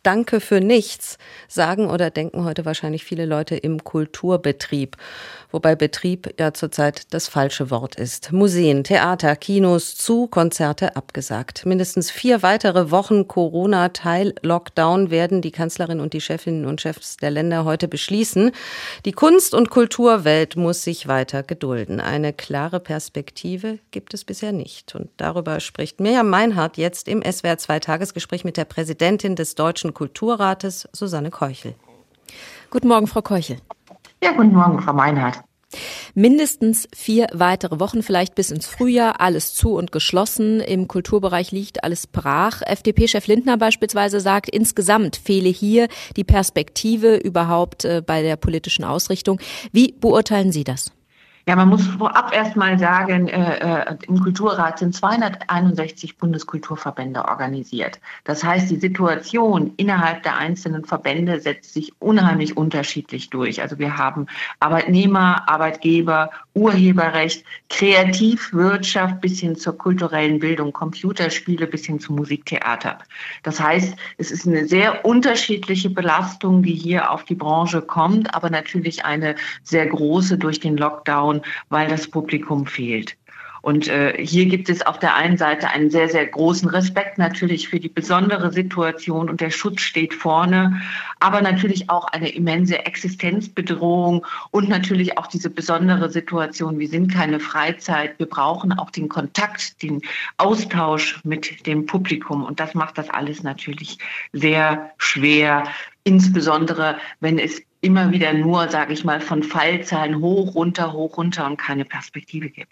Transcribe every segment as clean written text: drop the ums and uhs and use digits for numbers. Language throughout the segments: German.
Danke für nichts, sagen oder denken heute wahrscheinlich viele Leute im Kulturbetrieb. Wobei Betrieb ja zurzeit das falsche Wort ist. Museen, Theater, Kinos zu, Konzerte abgesagt. Mindestens 4 weitere Wochen Corona-Teil-Lockdown werden die Kanzlerin und die Chefinnen und Chefs der Länder heute beschließen. Die Kunst- und Kulturwelt muss sich weiter gedulden. Eine klare Perspektive gibt es bisher nicht. Und darüber spricht Mirjam Meinhardt jetzt im SWR2-Tagesgespräch mit der Präsidentin des Deutschen Kulturrates, Susanne Keuchel. Guten Morgen, Frau Keuchel. Ja, guten Morgen, Frau Meinhardt. Mindestens 4 weitere Wochen, vielleicht bis ins Frühjahr, alles zu und geschlossen. Im Kulturbereich liegt alles brach. FDP-Chef Lindner beispielsweise sagt, insgesamt fehle hier die Perspektive überhaupt bei der politischen Ausrichtung. Wie beurteilen Sie das? Ja, man muss vorab erst mal sagen, im Kulturrat sind 261 Bundeskulturverbände organisiert. Das heißt, die Situation innerhalb der einzelnen Verbände setzt sich unheimlich unterschiedlich durch. Also wir haben Arbeitnehmer, Arbeitgeber, Urheberrecht, Kreativwirtschaft bis hin zur kulturellen Bildung, Computerspiele bis hin zu Musiktheater. Das heißt, es ist eine sehr unterschiedliche Belastung, die hier auf die Branche kommt, aber natürlich eine sehr große durch den Lockdown, weil das Publikum fehlt. Und hier gibt es auf der einen Seite einen sehr, sehr großen Respekt natürlich für die besondere Situation und der Schutz steht vorne, aber natürlich auch eine immense Existenzbedrohung und natürlich auch diese besondere Situation, wir sind keine Freizeit, wir brauchen auch den Kontakt, den Austausch mit dem Publikum und das macht das alles natürlich sehr schwer, insbesondere wenn es immer wieder nur, sage ich mal, von Fallzahlen hoch, runter und keine Perspektive gibt.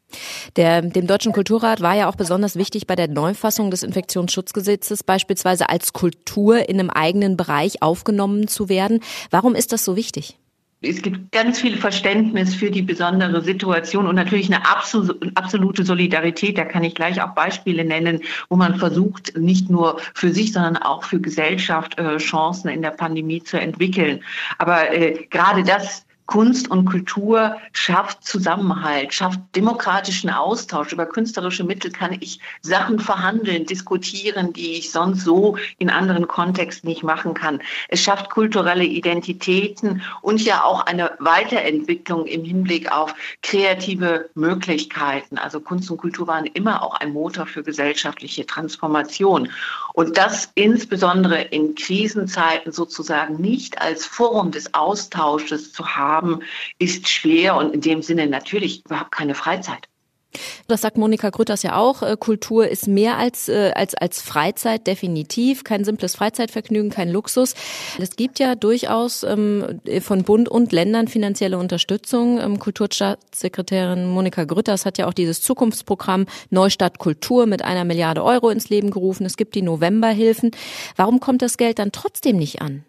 Dem Deutschen Kulturrat war ja auch besonders wichtig, bei der Neufassung des Infektionsschutzgesetzes beispielsweise als Kultur in einem eigenen Bereich aufgenommen zu werden. Warum ist das so wichtig? Es gibt ganz viel Verständnis für die besondere Situation und natürlich eine absolute Solidarität. Da kann ich gleich auch Beispiele nennen, wo man versucht, nicht nur für sich, sondern auch für Gesellschaft Chancen in der Pandemie zu entwickeln. Aber gerade das Kunst und Kultur schafft Zusammenhalt, schafft demokratischen Austausch. Über künstlerische Mittel kann ich Sachen verhandeln, diskutieren, die ich sonst so in anderen Kontexten nicht machen kann. Es schafft kulturelle Identitäten und ja auch eine Weiterentwicklung im Hinblick auf kreative Möglichkeiten. Also Kunst und Kultur waren immer auch ein Motor für gesellschaftliche Transformation. Und das insbesondere in Krisenzeiten sozusagen nicht als Forum des Austausches zu haben, ist schwer und in dem Sinne natürlich überhaupt keine Freizeit. Das sagt Monika Grütters ja auch. Kultur ist mehr als Freizeit, definitiv. Kein simples Freizeitvergnügen, kein Luxus. Es gibt ja durchaus von Bund und Ländern finanzielle Unterstützung. Kulturstaatssekretärin Monika Grütters hat ja auch dieses Zukunftsprogramm Neustart Kultur mit 1 Milliarde Euro ins Leben gerufen. Es gibt die Novemberhilfen. Warum kommt das Geld dann trotzdem nicht an?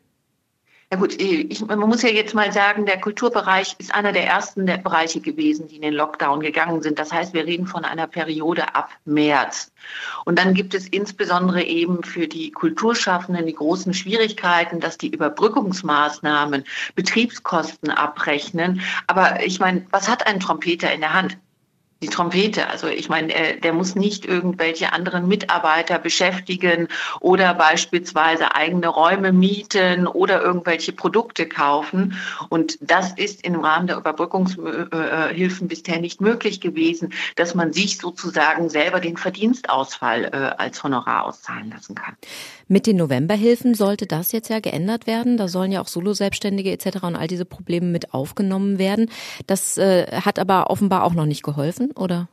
Ja gut, man muss ja jetzt mal sagen, der Kulturbereich ist einer der ersten der Bereiche gewesen, die in den Lockdown gegangen sind. Das heißt, wir reden von einer Periode ab März. Und dann gibt es insbesondere eben für die Kulturschaffenden die großen Schwierigkeiten, dass die Überbrückungsmaßnahmen Betriebskosten abrechnen. Aber ich meine, was hat ein Trompeter in der Hand? Die Trompete, also ich meine, der muss nicht irgendwelche anderen Mitarbeiter beschäftigen oder beispielsweise eigene Räume mieten oder irgendwelche Produkte kaufen. Und das ist im Rahmen der Überbrückungshilfen bisher nicht möglich gewesen, dass man sich sozusagen selber den Verdienstausfall als Honorar auszahlen lassen kann. Mit den Novemberhilfen sollte das jetzt ja geändert werden. Da sollen ja auch Solo-Selbstständige etc. und all diese Probleme mit aufgenommen werden. Das hat aber offenbar auch noch nicht geholfen, oder?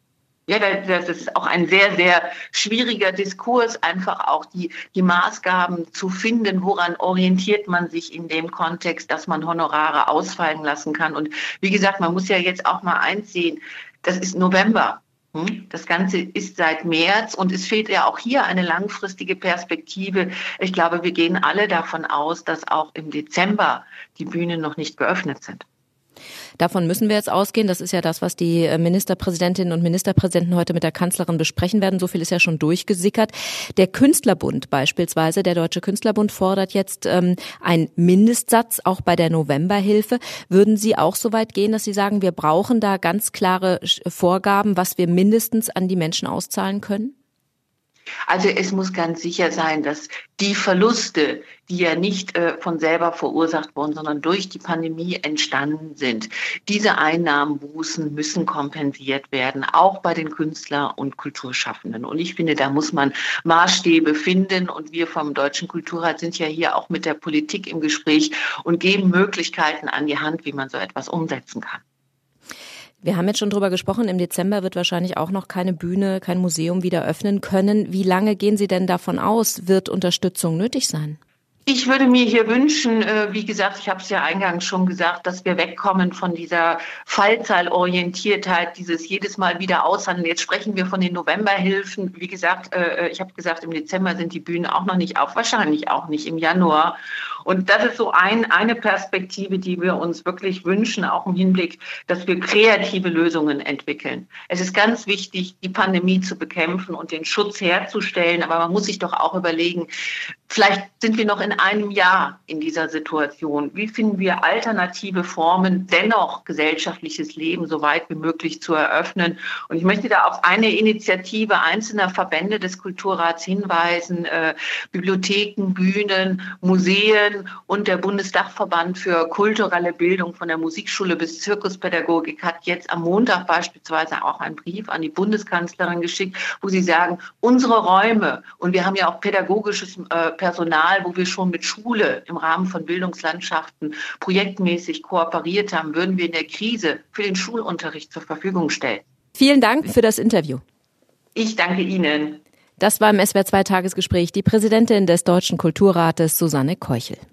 Ja, das ist auch ein sehr, sehr schwieriger Diskurs, einfach auch die Maßgaben zu finden, woran orientiert man sich in dem Kontext, dass man Honorare ausfallen lassen kann. Und wie gesagt, man muss ja jetzt auch mal eins sehen, das ist November. Das Ganze ist seit März und es fehlt ja auch hier eine langfristige Perspektive. Ich glaube, wir gehen alle davon aus, dass auch im Dezember die Bühnen noch nicht geöffnet sind. Davon müssen wir jetzt ausgehen. Das ist ja das, was die Ministerpräsidentinnen und Ministerpräsidenten heute mit der Kanzlerin besprechen werden. So viel ist ja schon durchgesickert. Der Künstlerbund beispielsweise, der Deutsche Künstlerbund, fordert jetzt einen Mindestsatz auch bei der Novemberhilfe. Würden Sie auch so weit gehen, dass Sie sagen, wir brauchen da ganz klare Vorgaben, was wir mindestens an die Menschen auszahlen können? Also es muss ganz sicher sein, dass die Verluste, die ja nicht von selber verursacht wurden, sondern durch die Pandemie entstanden sind, diese Einnahmenbußen müssen kompensiert werden, auch bei den Künstler- und Kulturschaffenden. Und ich finde, da muss man Maßstäbe finden. Und wir vom Deutschen Kulturrat sind ja hier auch mit der Politik im Gespräch und geben Möglichkeiten an die Hand, wie man so etwas umsetzen kann. Wir haben jetzt schon drüber gesprochen, im Dezember wird wahrscheinlich auch noch keine Bühne, kein Museum wieder öffnen können. Wie lange gehen Sie denn davon aus, wird Unterstützung nötig sein? Ich würde mir hier wünschen, wie gesagt, ich habe es ja eingangs schon gesagt, dass wir wegkommen von dieser Fallzahlorientiertheit, dieses jedes Mal wieder aushandeln. Jetzt sprechen wir von den Novemberhilfen. Wie gesagt, ich habe gesagt, im Dezember sind die Bühnen auch noch nicht auf, wahrscheinlich auch nicht im Januar. Und das ist so eine Perspektive, die wir uns wirklich wünschen, auch im Hinblick, dass wir kreative Lösungen entwickeln. Es ist ganz wichtig, die Pandemie zu bekämpfen und den Schutz herzustellen. Aber man muss sich doch auch überlegen, vielleicht sind wir noch in einem Jahr in dieser Situation. Wie finden wir alternative Formen, dennoch gesellschaftliches Leben so weit wie möglich zu eröffnen? Und ich möchte da auf eine Initiative einzelner Verbände des Kulturrats hinweisen. Bibliotheken, Bühnen, Museen und der Bundesdachverband für kulturelle Bildung von der Musikschule bis Zirkuspädagogik hat jetzt am Montag beispielsweise auch einen Brief an die Bundeskanzlerin geschickt, wo sie sagen, unsere Räume, und wir haben ja auch pädagogisches Personal, wo wir schon mit Schule im Rahmen von Bildungslandschaften projektmäßig kooperiert haben, würden wir in der Krise für den Schulunterricht zur Verfügung stellen. Vielen Dank für das Interview. Ich danke Ihnen. Das war im SWR2 Tagesgespräch die Präsidentin des Deutschen Kulturrates, Susanne Keuchel.